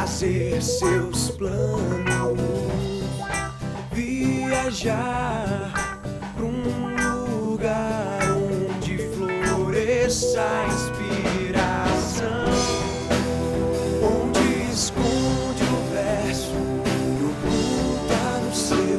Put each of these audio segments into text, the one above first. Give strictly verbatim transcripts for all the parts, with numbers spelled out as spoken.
fazer seus planos, viajar pra um lugar onde floresça a inspiração, onde esconde o verso que oculta no seu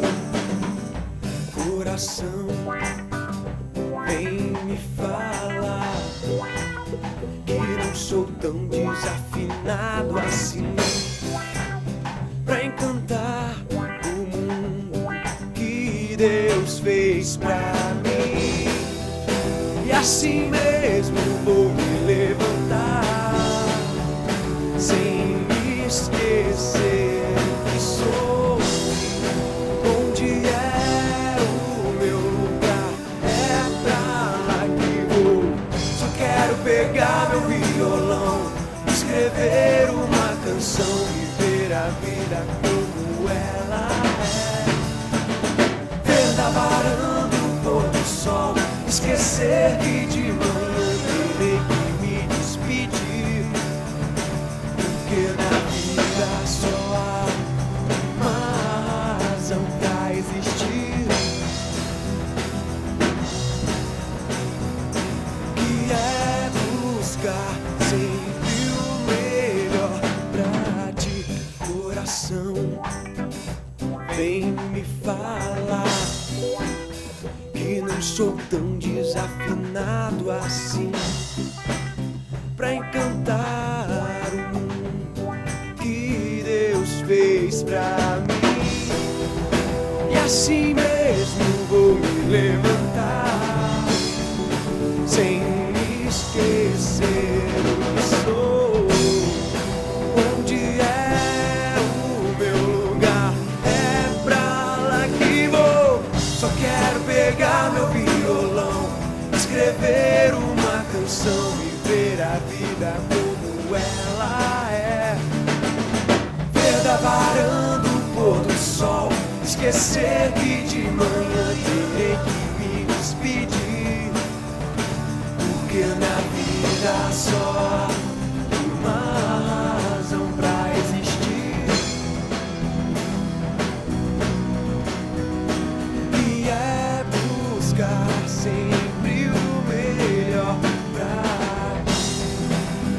coração. Vem me falar que não sou tão desafinado assim pra encantar o mundo que Deus fez pra mim. E assim mesmo vou me levantar sem me esquecer que sou. Onde é o meu lugar? É pra lá que vou. Só quero pegar meu violão, escrever uma canção, viver a vida como ela é. Ver da varanda o pôr do sol, esquecer que de manhã terei que me despedir, porque na vida só há uma razão pra existir, que é buscar sempre o melhor pra ti. Coração, vem me falar que não sou tão desafinado assim pra encantar o mundo que Deus fez pra mim. E assim mesmo vou me levantar sem me esquecer o que sou. Onde é o meu lugar? É pra lá que vou. Só quero pegar meu violão, escrever uma canção, viver a vida como ela é. Ver da varanda o pôr do sol, esquecer que de manhã terei que me despedir, porque na vida só há uma razão pra existir, e é buscar sempre o melhor pra ti,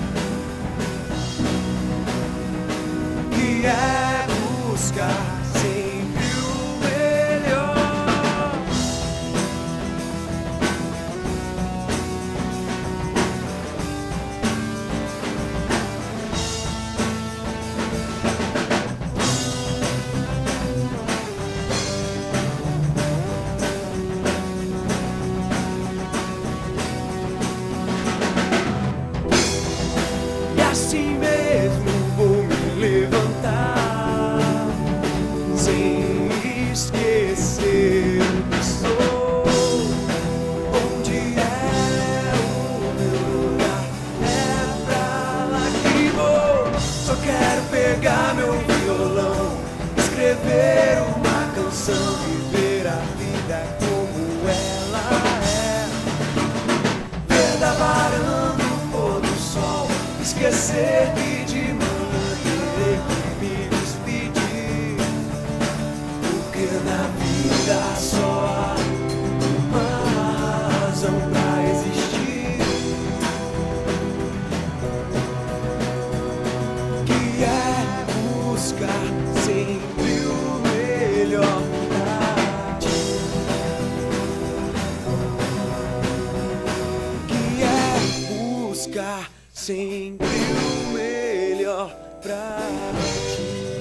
que é buscar sempre o melhor. E assim mesmo vou me levantar sem esquecer que sou. Onde é o meu lugar? É pra lá que vou. Só quero pegar meu violão, escrever uma canção, viver a vida como ela é. Ver da varanda o pôr do sol, esquecer que de manhã terei que me despedir, porque na vida só há uma razão pra existir, que é buscar sempre o melhor pra ti, que é buscar sempre o melhor pra ti.